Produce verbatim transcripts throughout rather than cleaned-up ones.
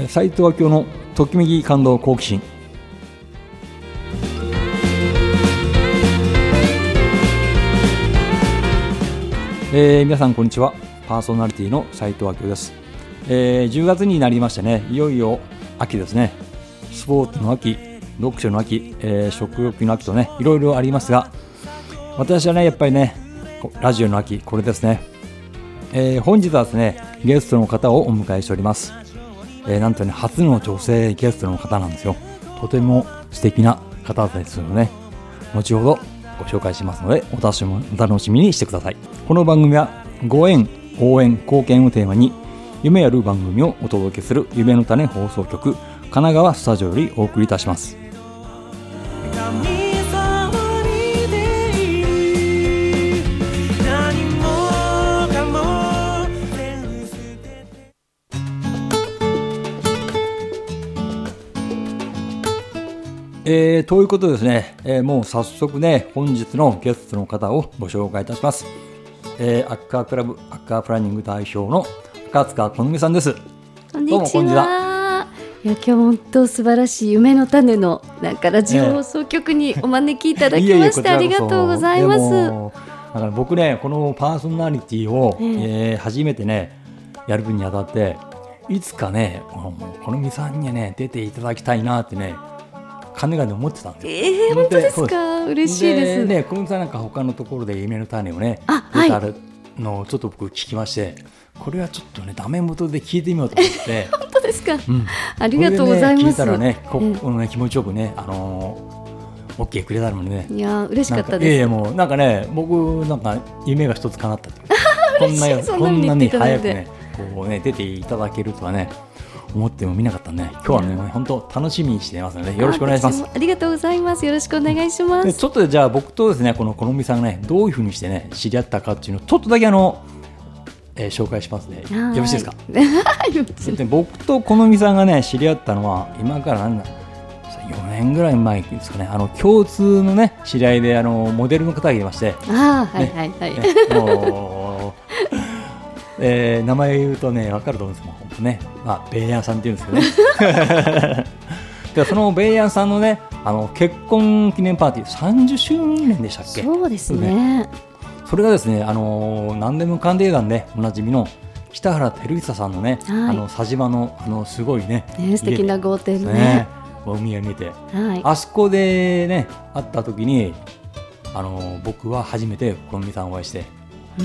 斉藤明夫のときめき感動好奇心。えー、皆さんこんにちは。パーソナリティの斉藤明夫です。えー、じゅうがつになりましてね、いよいよ秋ですね。スポーツの秋、読書の秋、えー、食欲の秋とね、いろいろありますが、私はねやっぱりねラジオの秋、これですね。えー、本日はですねゲストの方をお迎えしております。えー、なんとね初の女性ゲストの方なんですよ。とても素敵な方ですのでね、後ほどご紹介しますのでお楽しみ、お楽しみにしてください。この番組はご縁、応援、貢献をテーマに夢ある番組をお届けする夢の種放送局神奈川スタジオよりお送りいたします。えー、ということでですね、えー、もう早速ね本日のゲストの方をご紹介いたします。えー、アッカークラブアッカープランニング代表の赤塚好美さんです。 こんにちは。どうもこんにちは。いや今日本当素晴らしい夢の種のなんかラジオ放送局にお招きいただきまして、えー、ありがとうございます。だから僕ねこのパーソナリティを、えーえー、初めてねやる分にあたっていつかね好美さんにね出ていただきたいなってね金がね思ってたんですよ。 えー、本当ですか。嬉しいです。 でね、小梅さんなんか他のところで夢の種をね出たのをちょっと僕聞きまして、これはちょっとねダメ元で聞いてみようと思って本当ですか、うん、ありがとうございます。 聞いたらね、ここのね気持ちよくね、あのー、OK くれたのでね、 いや嬉しかったです。 ええもうなんかね僕なんか夢が一つ叶ったっていうこんなこんなに早くねこうね出ていただけるとはね思ってもみなかったね。今日はね本当楽しみにしていますのでよろしくお願いします。 あ, ありがとうございます。よろしくお願いします。 でちょっとじゃあ僕とですねこの好美さんがねどういうふうにしてね知り合ったかっていうのをちょっとだけあの、えー、紹介しますね。よろしいですか僕と好美さんがね知り合ったのは今からなんだよねんぐらい前ですかね。あの共通のね知り合いであのモデルの方がいまして、 あ、はいはいはい、ね、 もうえー、名前言うとね分かると思うんですけど本当ね、まあ、ベイヤンさんっていうんですけどねでそのベイヤンさんのねあの結婚記念パーティーさんじゅっしゅうねんでしたっけ。 そうですね。 それがですね、あのー、何でも鑑定団でおなじみの北原照久さんのね、はい、あの佐島のあのすごいね、 ね素敵な豪邸のね海を見て、 はい、 あそこでね会った時にあのー、僕は初めて好美さんをお会いして、 うん、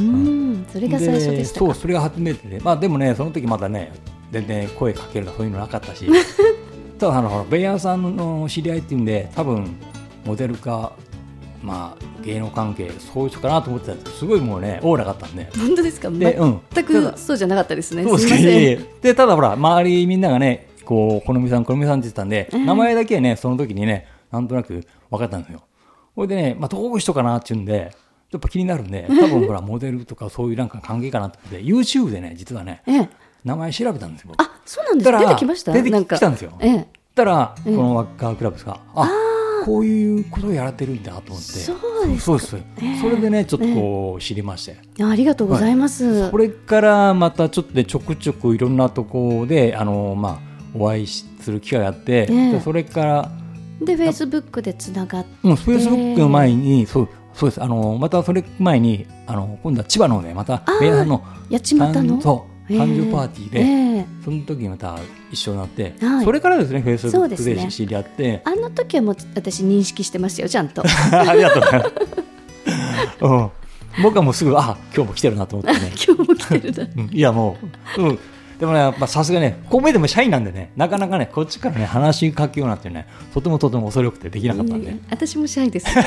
それが最初でしたか。 そうそれが初めてで、まあでもねその時まだね全然声かけるとかそういうのなかったし、ただあのベイヤーさんの知り合いっていうんで多分モデルかまあ芸能関係そういう人かなと思ってたんですけど、すごいもうねオーラがあったんで。 本当ですか。で、うん、全くそうじゃなかったですね。 そうですね。でただほら周りみんながねこう好美さん好美さんって言ってたんで、えー、名前だけねその時にねなんとなく分かったんですよ。それでね、まあ、どういう人かなっていうんでやっぱ気になるんで、多分ほらモデルとかそういうなんか関係かなと思って YouTube でね実はね、ええ、名前調べたんですよ。 あ、そうなんですか。出てきました。 出てきたんですよ。 ええ、 たらこのワッカークラブですか、ああこういうことをやられてるんだと思って。 そうですそうです、えー、それでねちょっとこう知りまして、 えー、ありがとうございます、 はい、これからまたちょっとでちょくちょくいろんなところであの、まあ、お会いする機会があって、えー、でそれからでフェイスブックでつながって、 うん、フェイスブックの前にそうそうです。あのまたそれ前にあの今度は千葉のねまたベイヤーさんの八街のそう誕生パーティーで、えー、その時にまた一緒になって、はい、それからですねフェイスブックで知り合って、ね、 あの時はもう私認識してましたよちゃんとありがとうございます、うん、僕はもうすぐあ今日も来てるなと思ってね今日も来てるな、 うん、いやもう、うん、でもねやっぱさすがねこう見えてもシャイなんでねなかなかねこっちからね話しかけようなんてねとてもとても恐れ多くてできなかったんで、 私もシャイです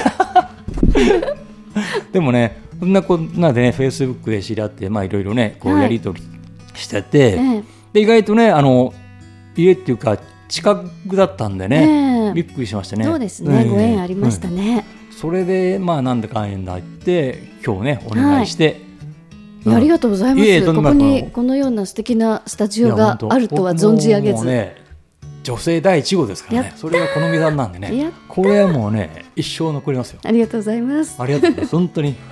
でもねそんなこんなでねフェイスブックで知り合ってまあいろいろねこうやり取りしてて、はい、で意外とねあの家っていうか近くだったんでね、えー、びっくりしましたね。 そうですね、うん、ご縁ありましたね、 うん、それでまあなんだかんだ言って今日ねお願いして、はいうん、ありがとうございます。ここにこのような素敵なスタジオがあるとは存じ上げず、 ね、女性第一号ですからね。それが好美さんなんでねこれはもうね一生残りますよ。 ありがとうございます。 ありがとうございます本当に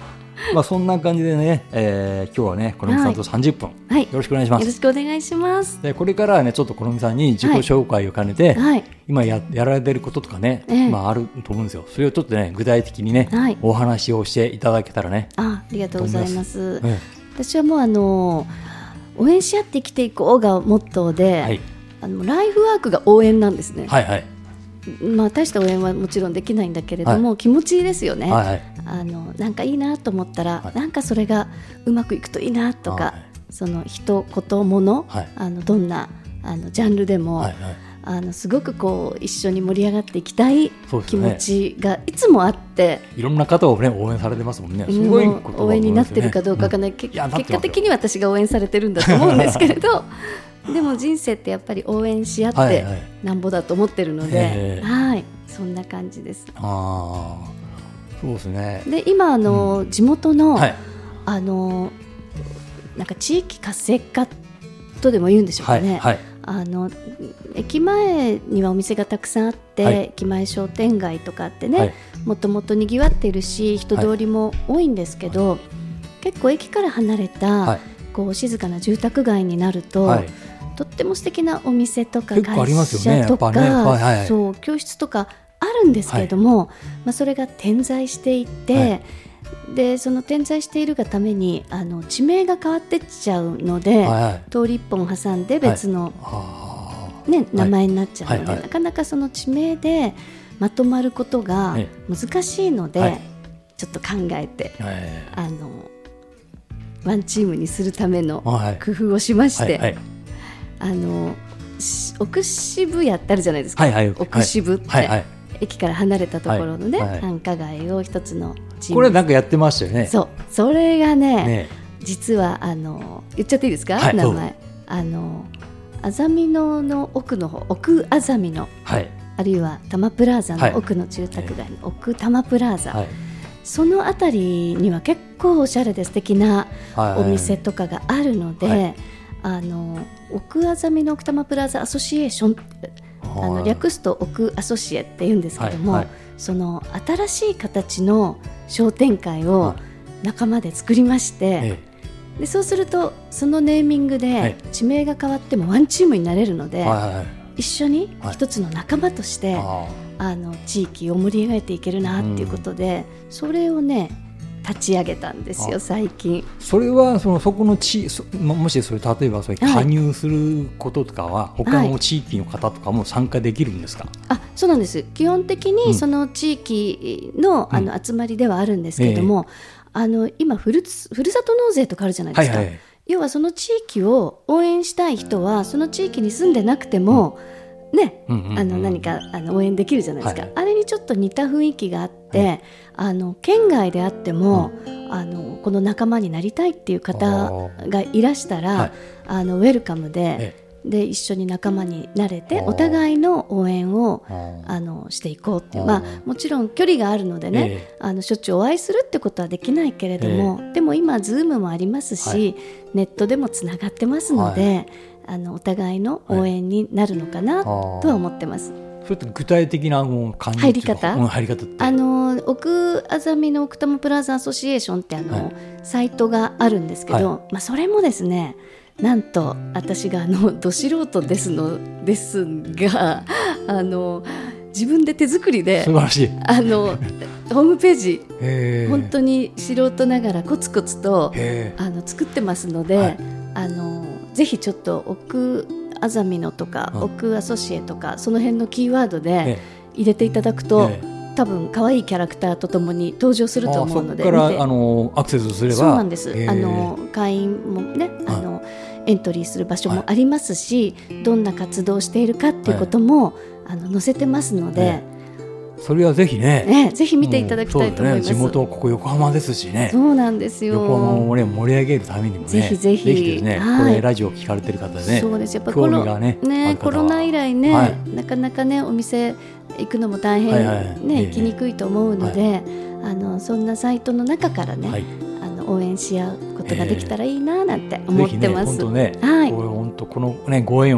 まあそんな感じでね、えー、今日はねこのみさんとさんじゅっぷん、はい、よろしくお願いします。 よろしくお願いします。 でこれからはねちょっとこのみさんに自己紹介を兼ねて、はい、今 や, やられてることとかね、えー、まああると思うんですよ。それをちょっとね具体的にね、はい、お話をしていただけたらね。 あ、ありがとうございます。えー、私はもうあの応援し合って生きていこうがモットーで、はい、あのライフワークが応援なんですね。はいはい。まあ、大した応援はもちろんできないんだけれども、はい、気持ちいいですよね、はいはい、あのなんかいいなと思ったら、はい、なんかそれがうまくいくといいなとか、はい、その人こと物、はい、あのどんなあのジャンルでも、はいはい、あのすごくこう一緒に盛り上がっていきたい気持ちがいつもあって、ね、 いろんな方を、ね、応援されてますもんね。すごいこと、ね、応援になってるかどうかがね、うん、結果的に私が応援されてるんだと思うんですけれどでも人生ってやっぱり応援し合ってなんぼだと思ってるので、はいはい、はい、そんな感じです。 あ、そうですね。 で今あの、うん、地元の、はい、あのなんか地域活性化とでも言うんでしょうかね、はいはい、あの駅前にはお店がたくさんあって、はい、駅前商店街とかってね、はい、もともとにぎわっているし人通りも多いんですけど、はい、結構駅から離れた、はい、こう静かな住宅街になると、はい、とっても素敵なお店とか会社とか、ねねはいはい、そう教室とかあるんですけれども、はい、まあ、それが点在していて、はい、でその点在しているがためにあの地名が変わってっちゃうので、はいはい、通り一本挟んで別の、はいね、名前になっちゃうので、はいはいはい、なかなかその地名でまとまることが難しいので、はい、ちょっと考えて、はい、あのワンチームにするための工夫をしまして、はいはいはい、あの奥渋谷ってあるじゃないですか、はいはい、奥渋って、はいはい、駅から離れたところのね、はいはい、繁華街を一つのチーム、 これなんかやってましたよね。 そう、それが ね, ね実はあの言っちゃっていいですか、はい、名前あのあざみ野の奥の方、奥あざみ野、はい、あるいは多摩プラザの奥の住宅街の奥多摩プラザ、はい、そのあたりには結構おしゃれで素敵なお店とかがあるので、はいはい、あの奥あざみの奥多摩プラザアソシエーションって、あの略すと奥アソシエって言うんですけども、はいはい、その新しい形の商店会を仲間で作りまして、はい、でそうするとそのネーミングで地名が変わってもワンチームになれるので、はいはい、一緒に一つの仲間として、はい、あの地域を盛り上げていけるなっていうことで、うん、それをね立ち上げたんですよ最近。 それはそのそこの地、もしそれ例えばそれ加入することとかは、はい、他の地域の方とかも参加できるんですか？ はい、あ、そうなんです。基本的にその地域 の,、うん、あの集まりではあるんですけれども、うん、あの今ふる、ふるさと納税とかあるじゃないですか、はいはい、要はその地域を応援したい人はその地域に住んでなくても、うんね、うんうんうん、あの何かあの応援できるじゃないですか、はい、あれにちょっと似た雰囲気があって、はい、あの県外であっても、うん、あのこの仲間になりたいっていう方がいらしたら、はい、あのウェルカムで、で一緒に仲間になれてお互いの応援をあのしていこうっていう、まあ、もちろん距離があるのでね、えー、あのしょっちゅうお会いするってことはできないけれども、えー、でも今ズームもありますし、はい、ネットでもつながってますので、はい、あのお互いの応援になるのかなとは思ってます。 それって具体的な感じ入り方、 うん、入り方ってあの奥あざみの奥多摩プラザアソシエーションってあの、はい、サイトがあるんですけど、はい、まあ、それもですね、なんと私があのど素人ですのですがあの自分で手作りで素晴らしいあのホームページ本当に素人ながらコツコツとあの作ってますので、はい、あのぜひちょっと奥あざみのとか、うん、奥アソシエとかその辺のキーワードで入れていただくと、ええ、多分可愛いキャラクターとともに登場すると思うので、 そこからあのアクセスすれば、 そうなんです、えー、あの会員もね、あのエントリーする場所もありますし、はい、どんな活動をしているかっていうことも、はい、あの載せてますので、えーそれはぜひ ね, ねぜひ見ていただきたいと思います、 うんね、地元ここ横浜ですしね。 そうなんですよ。 横浜を、ね、盛り上げるためにもねぜひぜひぜひですね、はい、これラジオ聞かれてる方でね、 そうです、やっぱコロ、ねね、コロナ以来ね、はい、なかなかねお店行くのも大変、はいはいはいね、行きにくいと思うので、はい、あのそんなサイトの中からね、はい、あの応援し合うことができたらいいななんて思ってます。 ぜひね、本当ね、はい、これ本当この、ね、ご縁をね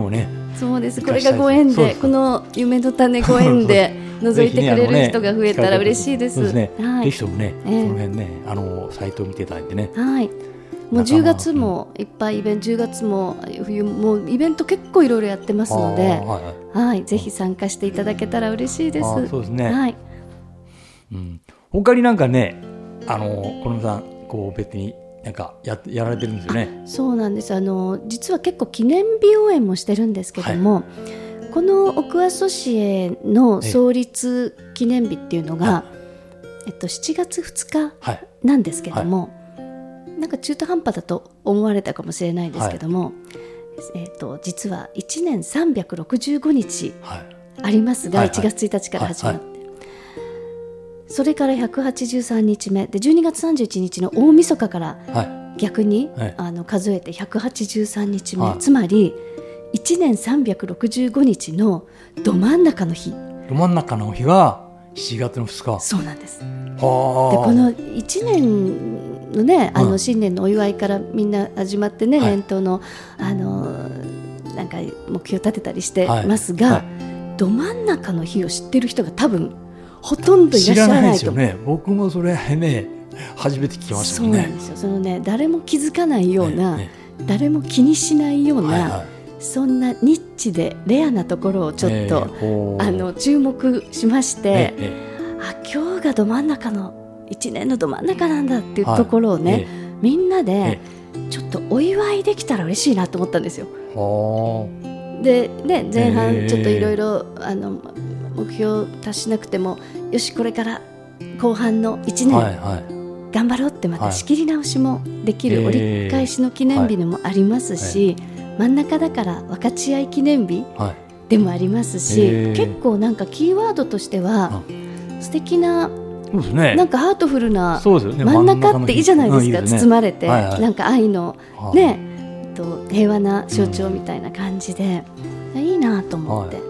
そうです。これがご縁で、この夢の種ご縁で覗いてくれる人が増えたら嬉しいです。 そうですね。 はい、 ぜひともね、えー、その辺ね、あのサイトを見ていただいてね。 はい。もうじゅうがつもいっぱいイベント、じゅうがつも冬もうイベント結構いろいろやってますので、はい、はい、ぜひ参加していただけたら嬉しいです。 そうですね。 はい。 うん、他になんかね、あのこのさんこう別になんか や, やられてるんですよね。 そうなんです。あの実は結構記念日応援もしてるんですけども、はい、この奥阿蘇市への創立記念日っていうのが、はい、えっと、しちがつふつかなんですけども、はいはい、なんか中途半端だと思われたかもしれないですけども、はい、えっと、実はいちねんさんびゃくろくじゅうごにちありますが、はい、いちがつついたちから始まって、はいはい、それからひゃくはちじゅうさんにちめでじゅうにがつさんじゅういちにちの大晦日から逆に、はい、あの数えてひゃくはちじゅうさんにちめ、はい、つまりいちねんさんびゃくろくじゅうごにちのど真ん中の日、 ど真ん中の日がしちがつのふつか。 そうなんです。でこのいちねんのね、あの新年のお祝いからみんな始まってね、はい、年頭のあのなんか目標立てたりしてますが、はいはい、ど真ん中の日を知ってる人が多分ほとんどいらっしゃらないと。知らないですよね。 僕もそれね初めて聞きましたね。 そうなんですよ。そのね、誰も気づかないような、ねね、誰も気にしないような、はいはい、そんなニッチでレアなところをちょっと、えー、あの注目しまして、えーえーあ今日がど真ん中のいちねんのど真ん中なんだっていうところをね、はい、みんなでちょっとお祝いできたら嬉しいなと思ったんですよ。で、ね、前半ちょっといろいろ目標達しなくてもよしこれから後半のいちねん、はいはい、頑張ろうってまた仕切り直しもできる折り返しの記念日でもありますし、真ん中だから分かち合い記念日でもありますし、結構なんかキーワードとしては素敵な、そうですね、なんかハートフルな真ん中っていいじゃないですか。包まれて、はいはい、なんか愛の、ね、と平和な象徴みたいな感じで、うん、いいなと思って、はい、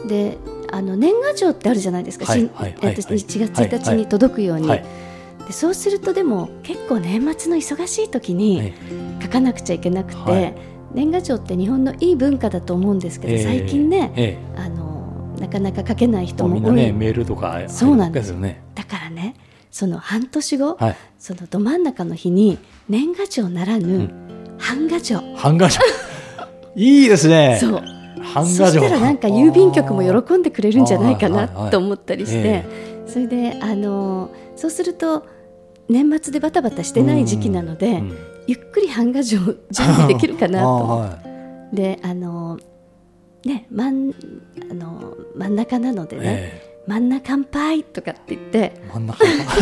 であの年賀状ってあるじゃないですか、はいはいはいはい、いちがつついたちに届くように、はいはい、でそうするとでも結構年末の忙しい時に書かなくちゃいけなくて、はい、年賀状って日本のいい文化だと思うんですけど、えー、最近ね、えー、あのなかなか書けない人も多い。みんなねメールとかそうなんですよね。だからね、その半年後、はい、そのど真ん中の日に年賀状ならぬ、うん、版画状。 版画状いいですね。 そう、版画状。そしたらなんか郵便局も喜んでくれるんじゃないかなと思ったりして、それであのそうすると年末でバタバタしてない時期なので、うんうん、ゆっくり版画状準備できるかなと思って、はい、であのね、真ん、あの真ん中なのでね、えー、真ん中乾杯とかって言って真ん中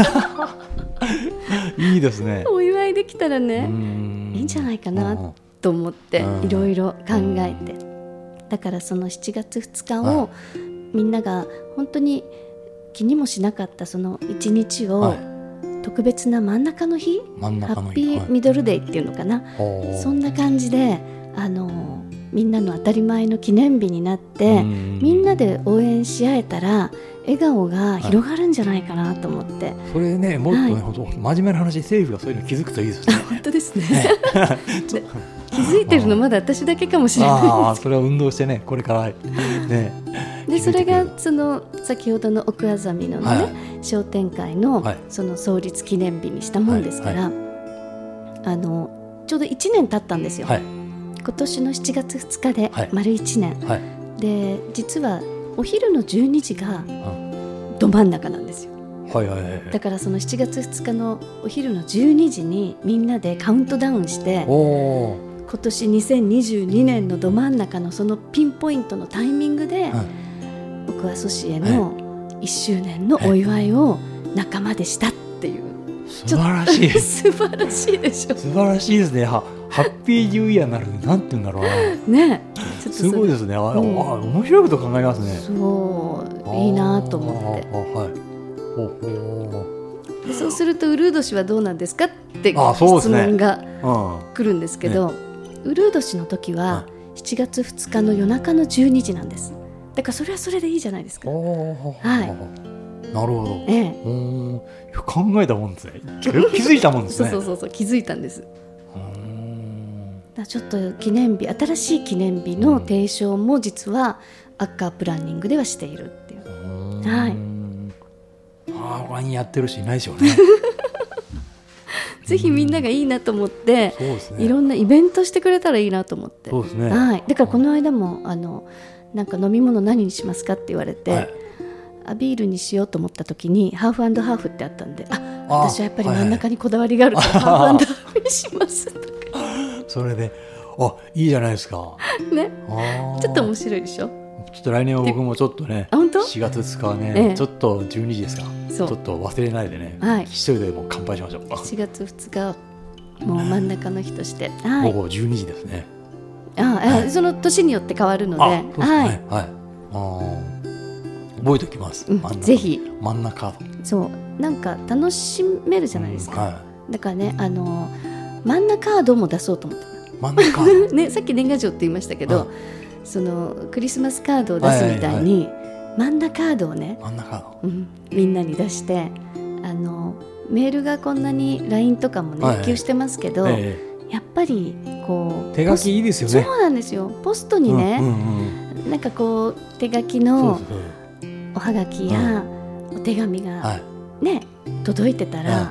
いいですね。 お祝いできたらねいいんじゃないかなと思っていろいろ考えて、だからそのしちがつふつかをみんなが本当に気にもしなかったそのいちにちを、はい、特別な真ん中の日、真ん中の日ハッピーミドルデーっていうのかな、はい、そんな感じであのみんなの当たり前の記念日になって、みんなで応援し合えたら笑顔が広がるんじゃないかなと思って、はい、 それね、もっとね、はい、真面目な話、政府がそういうの気づくといいですね。 本当ですね気づいてるのまだ私だけかもしれないですけど、 あそれは運動してね、これからねでそれがその先ほどの奥あざみの、ねはい、商店会の、はい、その創立記念日にしたもんですから、はいはい、あのちょうどいちねん経ったんですよ、はい、今年のしちがつふつかで丸いちねん、はいはい、で実はお昼のじゅうにじがど真ん中なんですよ、はいはいはい、だからそのしちがつふつかのお昼のじゅうにじにみんなでカウントダウンして、お今年にせんにじゅうにねんのど真ん中のそのピンポイントのタイミングで、はい、奥阿蘇市へのいっしゅうねんのお祝いを仲間でしたっていう、 素晴らしい素晴らしいでしょ。 素晴らしいですね。はハッピーニューイヤーになるなんて言うんだろうなね、ちょっとすごいですね。あ、うん、あ面白いこと考えますね。 そういいなと思って、はい、ほほでそうするとウルー年はどうなんですかって質問が来るんですけど、ね、ウルー年の時はしちがつふつかの夜中のじゅうにじなんです。だからそれはそれでいいじゃないですか。はい、なるほど、ええ、 うん考えたもんですね。気づいたもんですね。 そうそうそう気づいたんです。 だちょっと記念日、新しい記念日の提唱も実はアッカープランニングではしているっていう、はい、 あ他にやってる人いないですよねぜひみんながいいなと思って、 そうですね、 いろんなイベントしてくれたらいいなと思って、 そうですね、 はい、だからこの間もあのなんか飲み物何にしますかって言われて、はい、あビールにしようと思った時にハーフ&ハーフってあったんで、あ私はやっぱり真ん中にこだわりがあるから、はいはい、ハーフ&ハーフにしますとかそれであいいじゃないですかね、ちょっと面白いでしょ。 ちょっと来年は僕もちょっとねしがつつかはね、ええ、ちょっとじゅうにじですか、ちょっと忘れないでね、はい、一人でもう乾杯しましょう。 しがつふつかもう真ん中の日として、はい、 午後じゅうにじですね。 ああ、はい、その年によって変わるので、あ、そうですね、はい、はい、 あ覚えておきます、 うん、ぜひ真ん中そうなんか楽しめるじゃないですか、うんはい、だからねあの真ん中カードも出そうと思って真ん中ね、さっき年賀状って言いましたけど、はい、そのクリスマスカードを出すみたいに、はいはいはい、真ん中カードをね真ん中カード、 うん、みんなに出してあのメールがこんなに ライン とかもね、はいはい、普及してますけど、ええ、やっぱりこう手書きいいですよね。 そうなんですよ。ポストにね、うんうんうん、なんかこう手書きのおはがきやお手紙がね、はい、届いてたら、はい、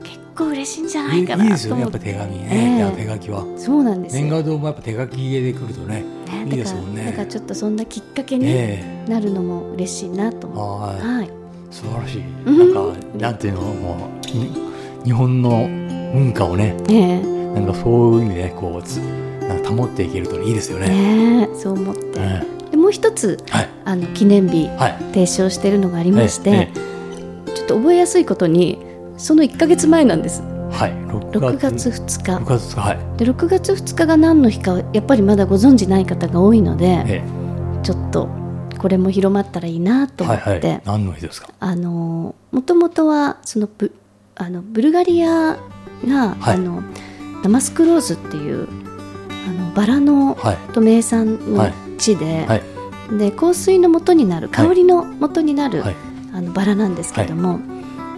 結構嬉しいんじゃないかなと思って。いいですよね、やっぱ手紙ね、えー、いや手書きはそうなんですよ。 年賀状もやっぱ手書きで来るとね、ねいいですもんね。 だからちょっとそんなきっかけになるのも嬉しいなと思って、えー、はい、 素晴らしい。なんかなんていうのもう日本の文化をね、えー、なんかそういう意味でこうつなんか保っていけるといいですよね。 ねそう思って、えー、でもう一つ、はい、あの記念日、はい、提唱しているのがありまして、えーえー、ちょっと覚えやすいことにそのいっかげつまえなんです。 はい、 ろくがつふつか、 ろくがつふつか、はい、 でろくがつふつかが何の日かやっぱりまだご存じない方が多いので、えー、ちょっとこれも広まったらいいなと思って、はいはい、 何の日ですか。 あのもともとはその ブ, あのブルガリアが、はい、あのダマスクローズっていうあのバラの、はい、と名産の地で、はいはい、で香水の元になる香りの元になる、はい、あのバラなんですけども、はい、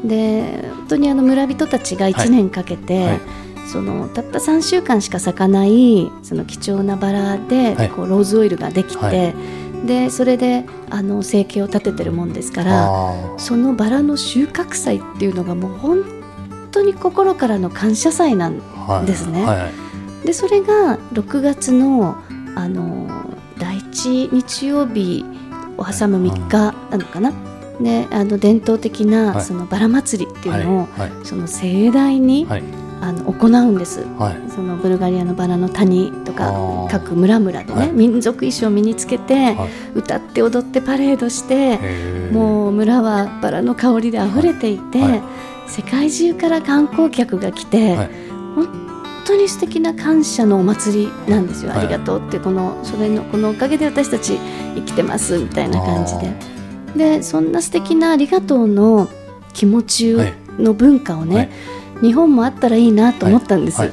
で本当にあの村人たちがいちねんかけて、はいはい、そのたったさんしゅうかんしか咲かないその貴重なバラで、はい、こうローズオイルができて、はいでそれであの生計を立ててるもんですからそのバラの収穫祭っていうのがもう本当に心からの感謝祭なんですね、はいはい、でそれがろくがつ の, あのだいいち日曜日を挟むみっかなのかな、であの伝統的なそのバラ祭りっていうのを、はいはい、その盛大に、はいあの行うんです、はい、そのブルガリアのバラの谷とか各村々でね、はい、民族衣装を身につけて、はい、歌って踊ってパレードしてもう村はバラの香りであふれていて、はいはい、世界中から観光客が来て、はい、本当に素敵な感謝のお祭りなんですよ、はい、ありがとうってこのそれのこのおかげで私たち生きてますみたいな感じででそんな素敵なありがとうの気持ちの文化をね、はい日本もあったらいいなと思ったんです、はいはい、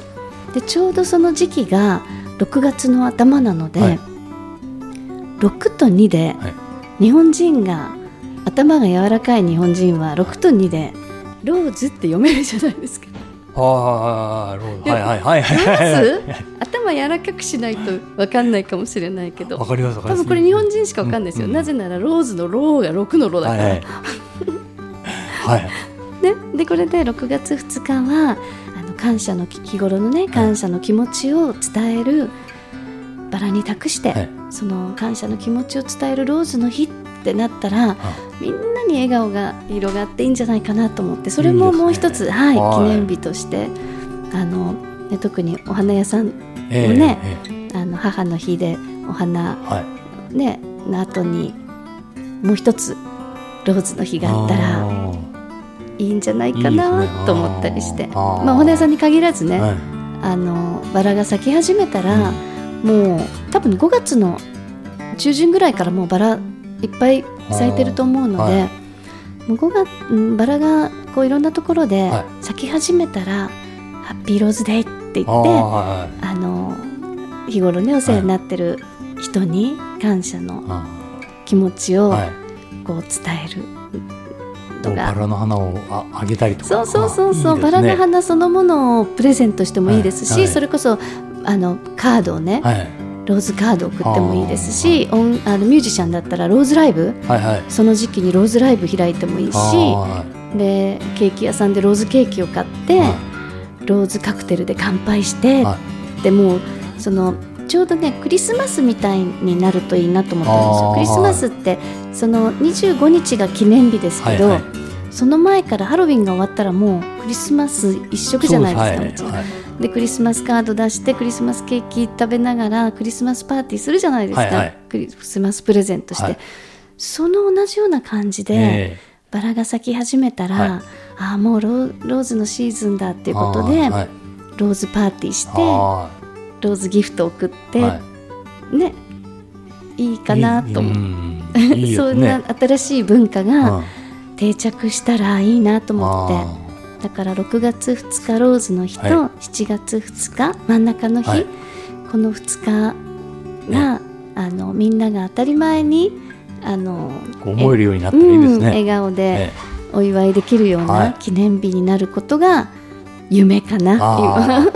でちょうどその時期がろくがつの頭なので、はい、ろくとにで日本人が頭が柔らかい日本人はろくとにでローズって読めるじゃないですか。 ああローズはいはいはいはいローズ頭柔らかくしないと分かんないかもしれないけど分かります分かります多分これ日本人しか分かんないですよ、うんうん、なぜならローズのローがろくのロだからはい、はいはいね、でこれでろくがつふつかはあの感謝の日頃のね感謝の気持ちを伝えるバラに託して、はい、その感謝の気持ちを伝えるローズの日ってなったら、はい、みんなに笑顔が広がっていいんじゃないかなと思ってそれももう一つ、いいですね、はい、記念日としてあの、ね、特にお花屋さんもね、えーえー、あの母の日でお花、はいね、の後にもう一つローズの日があったらいいんじゃないかなと思ったりして、あ、まあ、お花屋さんに限らずね、はい、あのバラが咲き始めたら、うん、もう多分ごがつの中旬ぐらいからもうバラいっぱい咲いてると思うので、はい、もうごがつバラがこういろんなところで咲き始めたら、はい、ハッピーローズデーって言って あ、はい、あの日頃ねお世話になってる人に感謝の気持ちをこう伝える、 バラの花を あ, あげたりとかそうそうそうそう、いいですね、バラの花そのものをプレゼントしてもいいですし、はいはい、それこそあのカードをね、はい、ローズカードを送ってもいいですし、あ音あのミュージシャンだったらローズライブ、はいはい、その時期にローズライブ開いてもいいし、でケーキ屋さんでローズケーキを買って、はい、ローズカクテルで乾杯して、はい、でもうそのちょうどねクリスマスみたいになるといいなと思ったんですよ。クリスマスってそのにじゅうごにちが記念日ですけど、はいはい、その前からハロウィンが終わったらもうクリスマス一色じゃないですか。はいはい、でクリスマスカード出してクリスマスケーキ食べながらクリスマスパーティーするじゃないですか、はいはい、クリスマスプレゼントして、はい、その同じような感じで、えー、バラが咲き始めたら、はい、ああもう ロ, ローズのシーズンだっていうことで、はい、ローズパーティーしてローズギフト送って、はい、ねいいかなと思う。いい、いいそんな新しい文化が定着したらいいなと思って、だからろくがつふつかローズの日と、はい、しちがつふつか真ん中の日、はい、このふつかが、ね、あのみんなが当たり前にあの思えるようになったらいいですね、うん、 笑顔でお祝いできるような記念日になることが夢かな、 はい、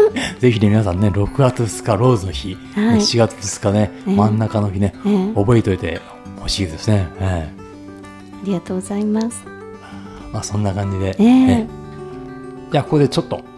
ぜひね皆さんねろくがつふつかローズの日、はい、しちがつふつかね、えー、真ん中の日ね、えー、覚えておいてほしいですね、えー、ありがとうございます。 まあ、そんな感じで、 えーね、じゃあここでちょっと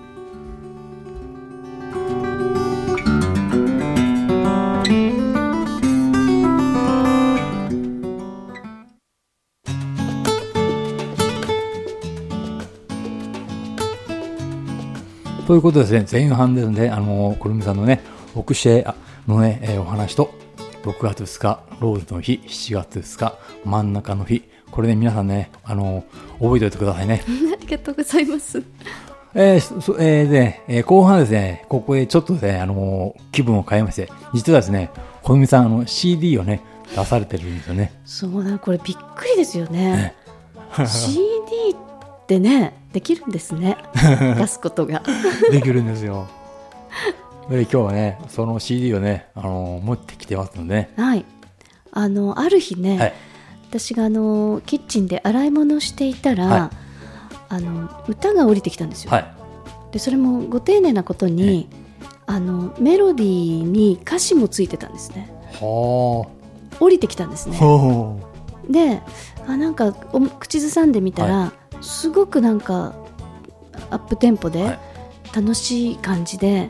ということですね、前半ですね、あのくるみさんのねオクシェのね、えー、お話とろくがつふつかローズの日、しちがつふつか真ん中の日、これね皆さんねあの覚えておいてくださいね。 ありがとうございます。 えーそえーでえー、後半ですね、ここでちょっとねあの気分を変えまして、実はですね小泉さんあの シーディー をね出されてるんですよね。 そうだ、これびっくりですよね。ねシーディー ってねできるんですね出すことができるんですよ。で今日はねその シーディー をねあの持ってきてますので、ね、 はい、あのある日ね、はい、私があのキッチンで洗い物していたら、はい、あの歌が降りてきたんですよ、はい、でそれもご丁寧なことに、はい、あのメロディーに歌詞もついてたんですね。はあ、降りてきたんですね。であなんか口ずさんでみたら、はい、すごくなんかアップテンポで楽しい感じで、はい、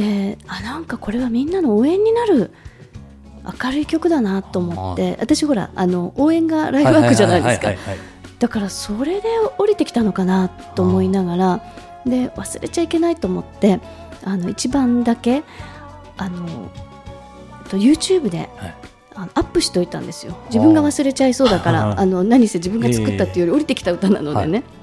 であなんかこれはみんなの応援になる明るい曲だなと思って、私ほらあの応援がライブワークじゃないですか。だからそれで降りてきたのかなと思いながら、で忘れちゃいけないと思ってあの一番だけあの YouTube で、はい、あのアップしといたんですよ。自分が忘れちゃいそうだからあの何せ自分が作ったっていうより降りてきた歌なのでね、はい、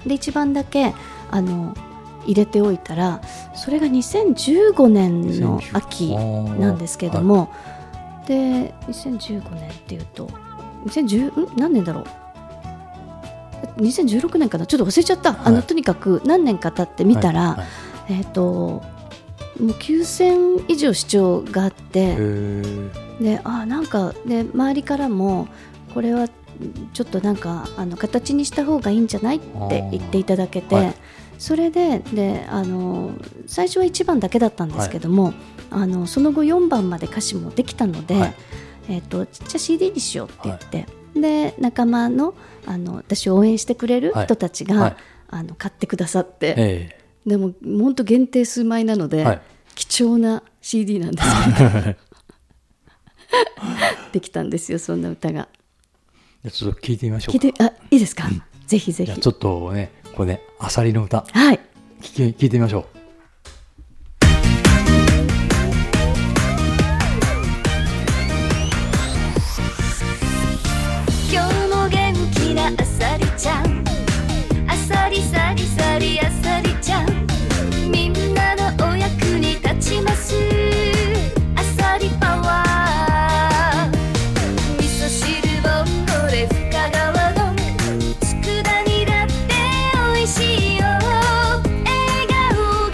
で一番だけあの入れておいたら、それがにせんじゅうごねんの秋なんですけども、はい、でにせんじゅうごねんっていうとにせんじゅう何年だろう、にせんじゅうろくねんかな、ちょっと忘れちゃった、はい、あのとにかく何年か経ってみたら、はいはい、えーともうきゅうせん以上視聴があって、であなんかで周りからもこれはちょっとなんかあの形にした方がいいんじゃないって言っていただけて、はい、それで、であの最初はいちばんだけだったんですけども、はい、あのその後よんばんまで歌詞もできたので、はい、えーと、じゃあ シーディー にしようって言って、はい、で仲間 の, あの私を応援してくれる人たちが、はい、あの買ってくださって、えー、でも本当限定数枚なので、はい、貴重な シーディー なんですけどできたんですよ、そんな歌が。 じゃちょっと聞いてみましょうか。 聞いてあいいですか、うん、ぜひぜひ。じゃちょっとねここであさりの歌、 はい、 聞, 聞いてみましょう。 今日も元気なあさりちゃん、あさりさりさりあさりちゃん、みんなのお役に立ちます、あさりパワー、味噌汁もこれ深川の佃煮だっておいしいよ、笑顔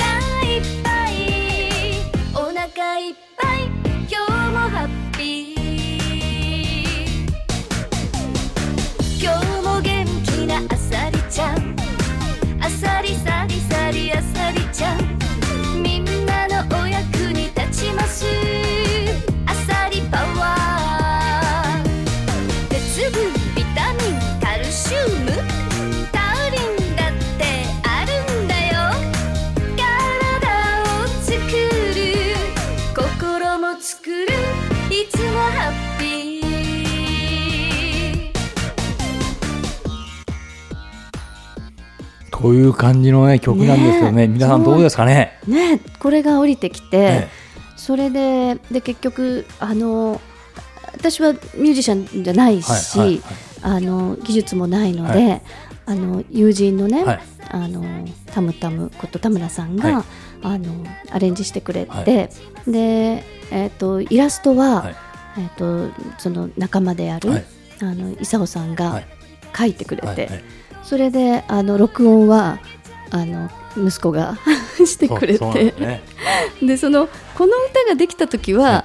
そういう感じの、ね、曲なんですよね。皆さんどうですかね。 ね、これが降りてきて、 ね、 それで、で結局あの私はミュージシャンじゃないし、はいはいはい、あの技術もないので、はい、あの友人のね、はい、あのタムタムこと田村さんが、はい、あのアレンジしてくれて、はい、で、えー、とイラストは、はい、えー、とその仲間である、はい、あの伊佐尾さんが描いてくれて、はいはいはい、それであの録音はあの息子がしてくれて、 そう、そうなんですね。でそのこの歌ができた時は、はい、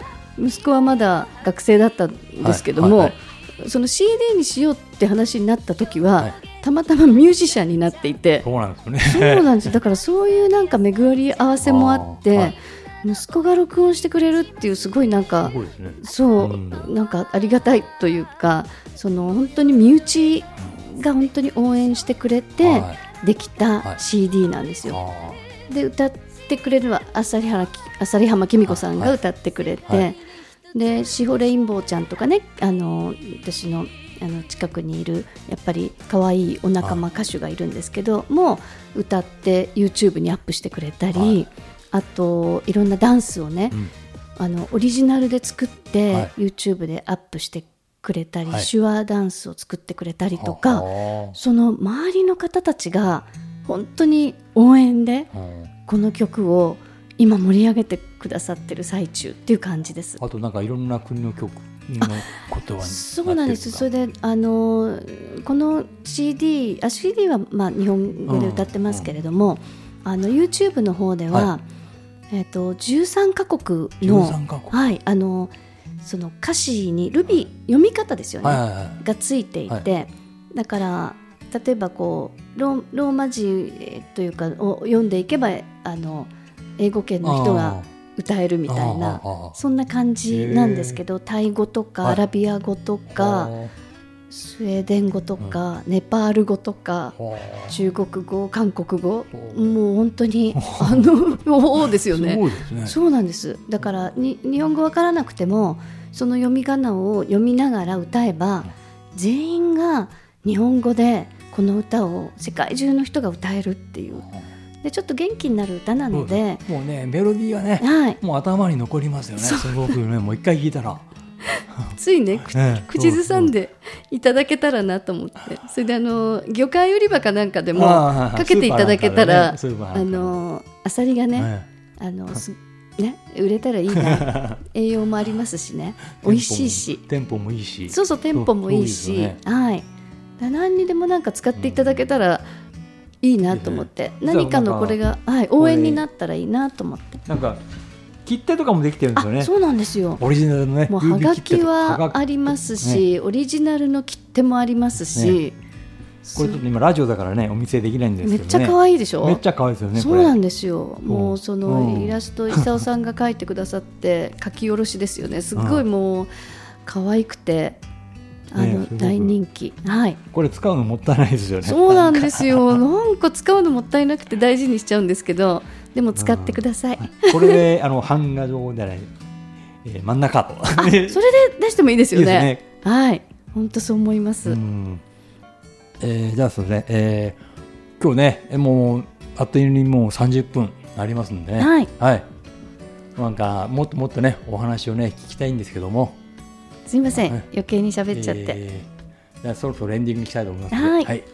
息子はまだ学生だったんですけども、はいはいはい、その シーディー にしようって話になった時は、はい、たまたまミュージシャンになっていて、 そうなんですよね。 そうなんです。だからそういうなんか巡り合わせもあって、はい、息子が録音してくれるっていうすごいなんか、すごいですね。そう、うん、なんかありがたいというか、その本当に身内が本当に応援してくれてできた シーディー なんですよ。はい、で歌ってくれるのは朝日浜朝日浜きみ子さんが歌ってくれて、はいはい、でしほレインボーちゃんとかね、あの私のあの近くにいるやっぱり可愛いお仲間歌手がいるんですけども、歌って YouTube にアップしてくれたり、はい、あといろんなダンスをね、うん、あのオリジナルで作って、はい、YouTube でアップしてくれたり、はい、手話ダンスを作ってくれたりとか、その周りの方たちが本当に応援でこの曲を今盛り上げてくださってる最中っていう感じです。 あとなんかいろんな国の曲のことはそうなんです。それであのこの シーディー あ シーディー はまあ日本語で歌ってますけれども、うん、あの YouTube の方では、はい、えー、とじゅうさんカ国の、 じゅうさんカ国、 はい、あのその歌詞にルビー読み方ですよね、はいはいはい、がついていて、はい、だから例えばこう ロ, ローマ字というかを読んでいけばあの英語圏の人が歌えるみたいな、そんな感じなんですけど、タイ語とかアラビア語とかスウェーデン語とかネパール語とか中国語、韓国語、もう本当にあのおですよね。 そうですね。 そうなんです。だからに日本語わからなくてもその読み仮名を読みながら歌えば全員が日本語でこの歌を世界中の人が歌えるっていう、でちょっと元気になる歌なので、 もうねメロディーはね、はい、もう頭に残りますよね。すごくね、もう一回聞いたらついね口ずさんでいただけたらなと思って、それであの魚介売り場かなんかでもかけていただけたら、あのアサリがね、はい、あのね売れたらいいな栄養もありますしね、美味しいし、 店舗もいいし、 そうそう店舗もいいし、ね、はい、何にでもなんか使っていただけたらいいなと思って、うん、何かのこれが、はい、応援になったらいいなと思って、 なんか切手とかもできてるんですよね。 あ、そうなんですよ。 オリジナルのね、 もうはがきはありますし、ね、オリジナルの切手もありますし、ね、 これちょっと今ラジオだからねお見せできないんですけどね、 めっちゃ可愛いでしょ。 めっちゃ可愛いですよね。 そうなんですよ。もうそのイラスト、伊佐尾さんが描いてくださって書き下ろしですよね。すごいもう可愛くて、あの、ね、大人気、はい、 これ使うのもったいないですよね。 そうなんですよ。なんか使うのもったいなくて大事にしちゃうんですけど、でも使ってください。 これであの版画状じゃない、えー、真ん中とあそれで出してもいいですよね。いいですね。はい、本当そう思います。うん、 えー、じゃあそうですね、えー、今日ねもうあっという間にもうさんじゅっぷんありますんでね、 はい、 はい、なんかもっともっとねお話をね聞きたいんですけども、 すみません、はい、余計に喋っちゃって、えー、じゃあそろそろエンディングにしたいと思いますので、はい、はい、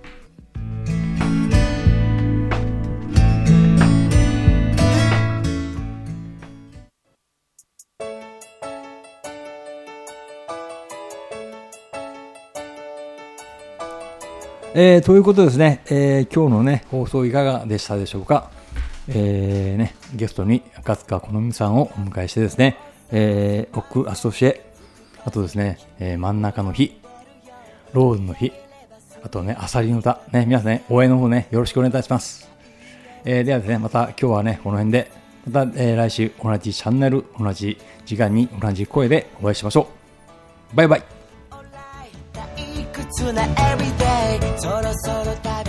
えー、ということですね、えー、今日のね放送いかがでしたでしょうか。えーね、ゲストに赤塚好美さんをお迎えしてですね、えー、奥アソシエ、あとですね、えー、真ん中の日、ローズの日、あとねアサリの歌ね、皆さんね応援の方ねよろしくお願いいたします。えー、ではですね、また今日はねこの辺で、また、えー、来週同じチャンネル同じ時間に同じ声でお会いしましょう。バイバイ。そろそろ